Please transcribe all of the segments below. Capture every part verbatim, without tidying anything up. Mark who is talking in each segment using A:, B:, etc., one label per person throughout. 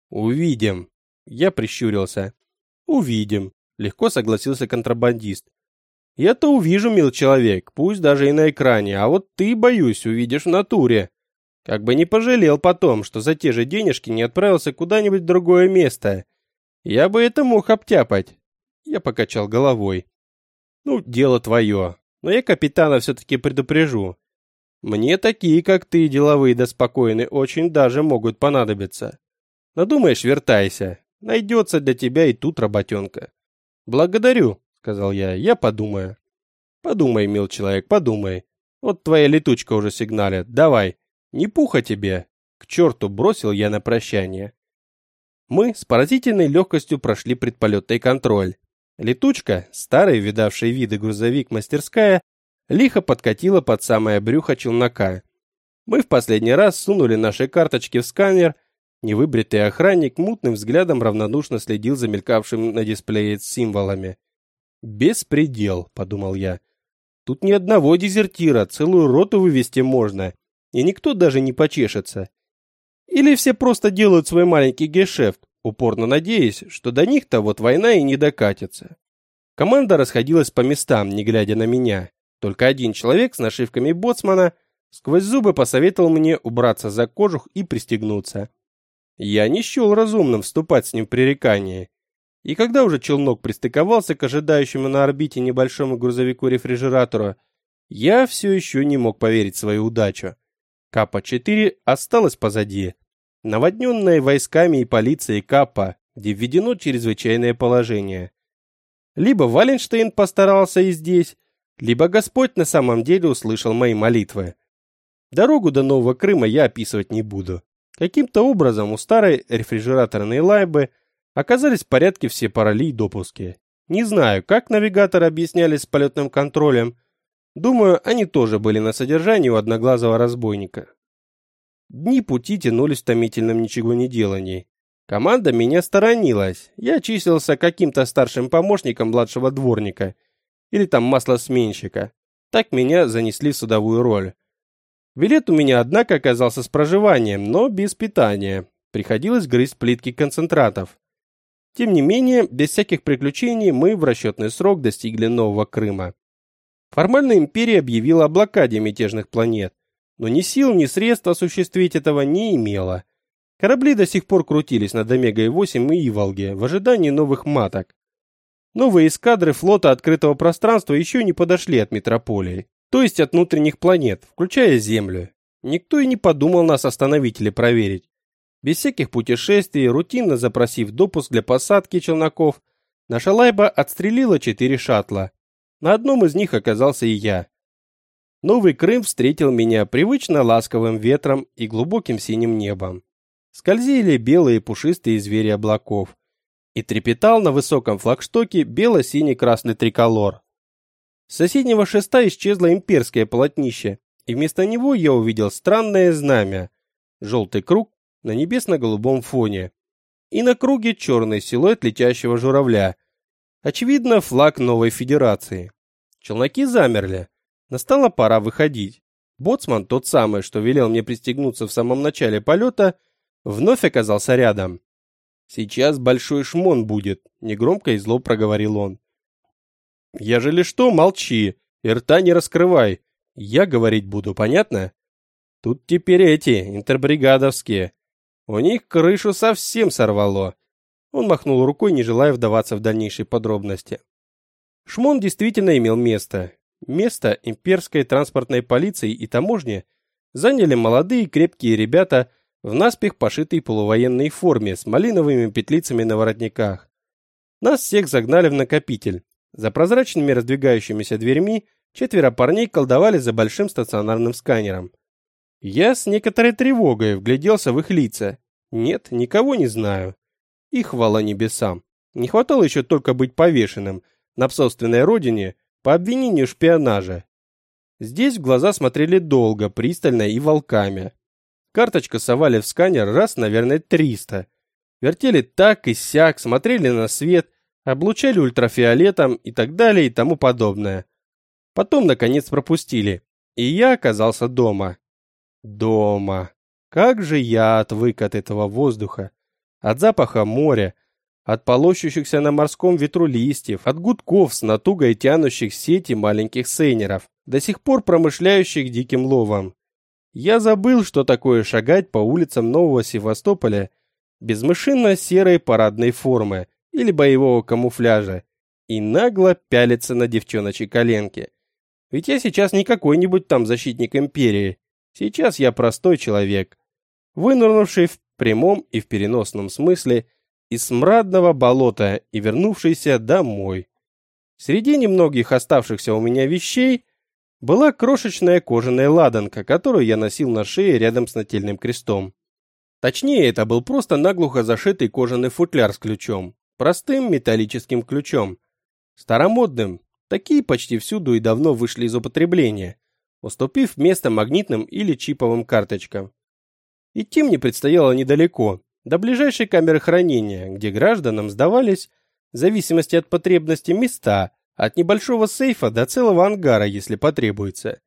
A: Увидим. Я прищурился. Увидим. Легко согласился контрабандист. Я-то увижу, мил человек, пусть даже и на экране, а вот ты, боюсь, увидишь в натуре. Как бы не пожалел потом, что за те же денежки не отправился куда-нибудь в другое место. Я бы это мог обтяпать. Я покачал головой. Ну, дело твое. Но я капитана все-таки предупрежу. Мне такие, как ты, деловые да спокойные, очень даже могут понадобиться. Надумаешь, вертайся. Найдется для тебя и тут работенка. Благодарю, сказал я, я подумаю. Подумай, мил человек, подумай. Вот твоя летучка уже сигналит. Давай, не пуха тебе. К черту, бросил я на прощание. Мы с поразительной легкостью прошли предполетный контроль. Летучка, старый видавший виды грузовик-мастерская, лихо подкатила под самое брюхо челнока. Мы в последний раз сунули наши карточки в сканер. Невыбритый охранник мутным взглядом равнодушно следил за мелькавшим на дисплее символами. «Беспредел», — подумал я. «Тут ни одного дезертира, целую роту вывести можно, и никто даже не почешется. Или все просто делают свой маленький гешефт, упорно надеясь, что до них-то вот война и не докатится». Команда расходилась по местам, не глядя на меня. Только один человек с нашивками боцмана сквозь зубы посоветовал мне убраться за кожух и пристегнуться. Я не счел разумным вступать с ним в пререкание. И когда уже челнок пристыковался к ожидающему на орбите небольшому грузовику-рефрижератору, я все еще не мог поверить в свою удачу. Капа четыре осталась позади, наводненная войсками и полицией Капа, где введено чрезвычайное положение. Либо Валенштейн постарался и здесь, либо Господь на самом деле услышал мои молитвы. Дорогу до Нового Крыма я описывать не буду. Каким-то образом у старой рефрижераторной лайбы оказались в порядке все пароли и допуски. Не знаю, как навигаторы объяснялись с полетным контролем. Думаю, они тоже были на содержании у одноглазого разбойника. Дни пути тянулись в томительном ничегонеделании. Команда меня сторонилась. Я числился каким-то старшим помощником младшего дворника. Или там маслосменщика. Так меня занесли в судовую роль. Билет у меня, однако, оказался с проживанием, но без питания. Приходилось грызть плитки концентратов. Тем не менее, без всяких приключений мы в расчетный срок достигли Нового Крыма. Формально империя объявила о блокаде мятежных планет, но ни сил, ни средств осуществить этого не имела. Корабли до сих пор крутились над Омегой восемь и Иволге в ожидании новых маток. Новые эскадры флота открытого пространства еще не подошли от метрополии, то есть от внутренних планет, включая Землю. Никто и не подумал нас остановить или проверить. Без всяких путешествий, рутинно запросив допуск для посадки челноков, наша лайба отстрелила четыре шаттла. На одном из них оказался и я. Новый Крым встретил меня привычно ласковым ветром и глубоким синим небом. Скользили белые пушистые звери облаков, и трепетал на высоком флагштоке бело-синий-красный триколор. С соседнего шеста исчезло имперское полотнище, и вместо него я увидел странное знамя. Желтый круг на небесно-голубом фоне. И на круге черный силуэт летящего журавля. Очевидно, флаг новой федерации. Челноки замерли. Настала пора выходить. Боцман, тот самый, что велел мне пристегнуться в самом начале полета, вновь оказался рядом. «Сейчас большой шмон будет», — негромко и зло проговорил он. «Ежели что, молчи, и рта не раскрывай. Я говорить буду, понятно? Тут теперь эти, интербригадовские. У них крышу совсем сорвало». Он махнул рукой, не желая вдаваться в дальнейшие подробности. Шмон действительно имел место. Место имперской транспортной полиции и таможни заняли молодые крепкие ребята в наспех пошитой полувоенной форме с малиновыми петлицами на воротниках. Нас всех загнали в накопитель. За прозрачными раздвигающимися дверьми четверо парней колдовали за большим стационарным сканером. Я с некоторой тревогой вгляделся в их лица. Нет, никого не знаю. И хвала небесам. Не хватало еще только быть повешенным на собственной родине по обвинению в шпионаже. Здесь в глаза смотрели долго, пристально и волками. Карточку совали в сканер раз, наверное, триста. Вертели так и сяк, смотрели на свет, облучали ультрафиолетом и так далее и тому подобное. Потом, наконец, пропустили, и я оказался дома. Дома. Как же я отвык от этого воздуха. От запаха моря, от полощущихся на морском ветру листьев, от гудков с натугой тянущих сети маленьких сейнеров, до сих пор промышляющих диким ловом. Я забыл, что такое шагать по улицам Нового Севастополя без мышинно-серой парадной формы или боевого камуфляжа и нагло пялиться на девчоночьи коленки. Ведь я сейчас не какой-нибудь там защитник империи. Сейчас я простой человек, вынырнувший в прямом и в переносном смысле из смрадного болота и вернувшийся домой. Среди немногих оставшихся у меня вещей была крошечная кожаная ладанка, которую я носил на шее рядом с нательным крестом. Точнее, это был просто наглухо зашитый кожаный футляр с ключом, простым металлическим ключом, старомодным. Такие почти всюду и давно вышли из употребления, уступив место магнитным или чиповым карточкам. Идти мне предстояло недалеко, до ближайшей камеры хранения, где гражданам сдавались, в зависимости от потребности, места, от небольшого сейфа до целого ангара, если потребуется.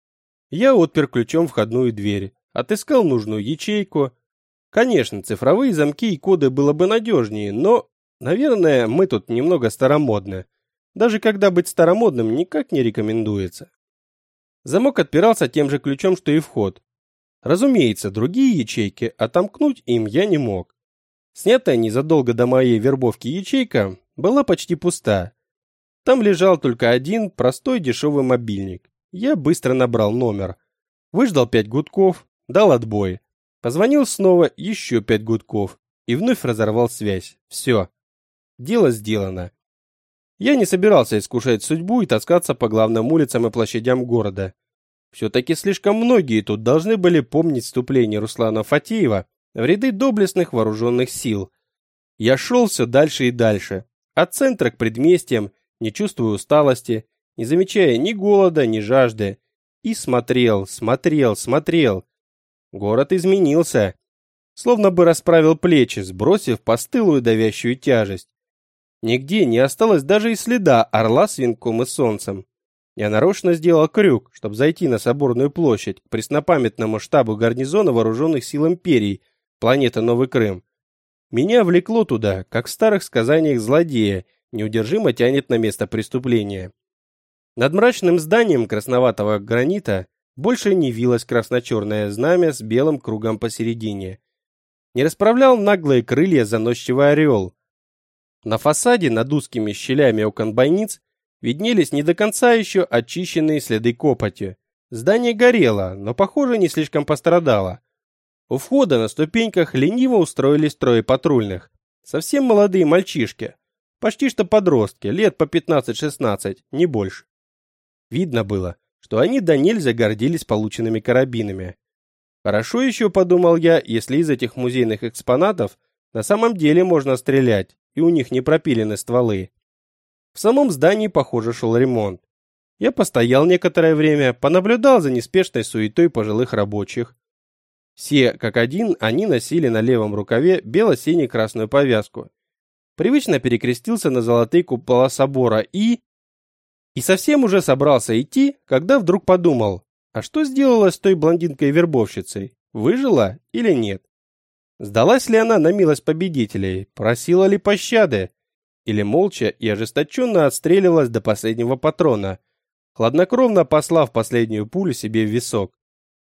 A: Я отпер ключом входную дверь, отыскал нужную ячейку. Конечно, цифровые замки и коды было бы надежнее, но, наверное, мы тут немного старомодны. Даже когда быть старомодным никак не рекомендуется. Замок отпирался тем же ключом, что и вход. Разумеется, другие ячейки отомкнуть им я не мог. Снятая незадолго до моей вербовки ячейка была почти пуста. Там лежал только один простой дешевый мобильник. Я быстро набрал номер. Выждал пять гудков, дал отбой. Позвонил снова, еще пять гудков. И вновь разорвал связь. Все. Дело сделано. Я не собирался искушать судьбу и таскаться по главным улицам и площадям города. Все-таки слишком многие тут должны были помнить вступление Руслана Фатеева в ряды доблестных вооруженных сил. Я шел все дальше и дальше, от центра к предместьям, не чувствуя усталости, не замечая ни голода, ни жажды, и смотрел, смотрел, смотрел. Город изменился, словно бы расправил плечи, сбросив постылую давящую тяжесть. Нигде не осталось даже и следа орла с венком и солнцем. Я нарочно сделал крюк, чтобы зайти на Соборную площадь к преснопамятному штабу гарнизона вооруженных сил империи, планета Новый Крым. Меня влекло туда, как в старых сказаниях злодея, неудержимо тянет на место преступления. Над мрачным зданием красноватого гранита больше не вилось красно-черное знамя с белым кругом посередине. Не расправлял наглые крылья заносчивый орел. На фасаде над узкими щелями окон бойниц виднелись не до конца еще очищенные следы копоти. Здание горело, но, похоже, не слишком пострадало. У входа на ступеньках лениво устроились трое патрульных. Совсем молодые мальчишки. Почти что подростки, лет по пятнадцать-шестнадцать, не больше. Видно было, что они до нельзя гордились полученными карабинами. Хорошо еще, подумал я, если из этих музейных экспонатов на самом деле можно стрелять, и у них не пропилены стволы. В самом здании, похоже, шел ремонт. Я постоял некоторое время, понаблюдал за неспешной суетой пожилых рабочих. Все, как один, они носили на левом рукаве бело-сине-красную повязку. Привычно перекрестился на золотые купола собора и... И совсем уже собрался идти, когда вдруг подумал, а что сделала с той блондинкой-вербовщицей? Выжила или нет? Сдалась ли она на милость победителей, просила ли пощады, или молча и ожесточенно отстреливалась до последнего патрона, хладнокровно послав последнюю пулю себе в висок.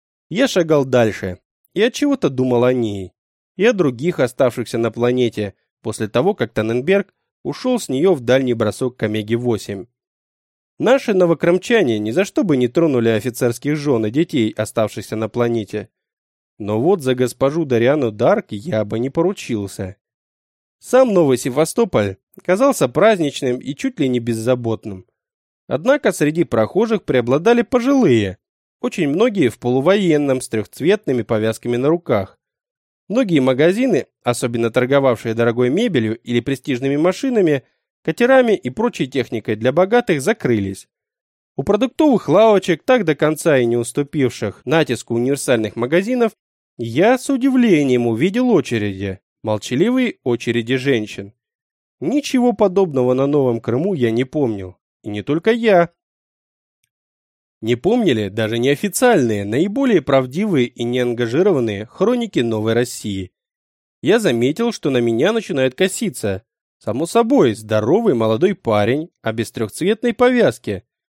A: Я шагал дальше и от чего-то думал о ней, и о других оставшихся на планете после того, как Танненберг ушел с нее в дальний бросок к Омеге восемь. Наши новокрымчане ни за что бы не тронули офицерских жен и детей, оставшихся на планете. Но вот за госпожу Дариану Дарк я бы не поручился. Сам Новый Севастополь казался праздничным и чуть ли не беззаботным. Однако среди прохожих преобладали пожилые, очень многие в полувоенном с трехцветными повязками на руках. Многие магазины, особенно торговавшие дорогой мебелью или престижными машинами, катерами и прочей техникой для богатых, закрылись. У продуктовых лавочек, так до конца и не уступивших натиску универсальных магазинов, я с удивлением увидел очереди, молчаливые очереди женщин. Ничего подобного на Новом Крыму я не помнил. И не только я. Не помнили даже неофициальные, наиболее правдивые и неангажированные хроники Новой России. я заметил, что на меня начинает коситься. Само собой, здоровый молодой парень, а без трехцветной повязки.